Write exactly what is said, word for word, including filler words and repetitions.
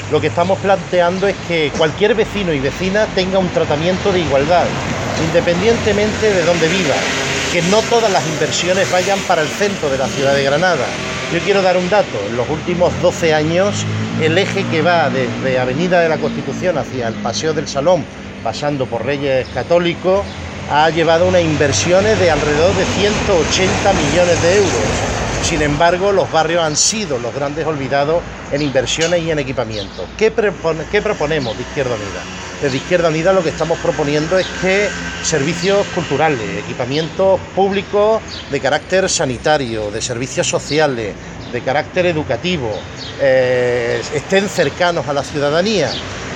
lo que estamos planteando es que cualquier vecino y vecina tenga un tratamiento de igualdad, independientemente de dónde viva, que no todas las inversiones vayan para el centro de la ciudad de Granada. Yo quiero dar un dato: en los últimos doce años, el eje que va desde Avenida de la Constitución hacia el Paseo del Salón, pasando por Reyes Católicos, ha llevado unas inversiones de alrededor de ciento ochenta millones de euros. Sin embargo, los barrios han sido los grandes olvidados en inversiones y en equipamiento. ¿Qué, propone, qué proponemos de Izquierda Unida? Desde Izquierda Unida lo que estamos proponiendo es que servicios culturales, equipamientos públicos de carácter sanitario, de servicios sociales, de carácter educativo, eh, estén cercanos a la ciudadanía.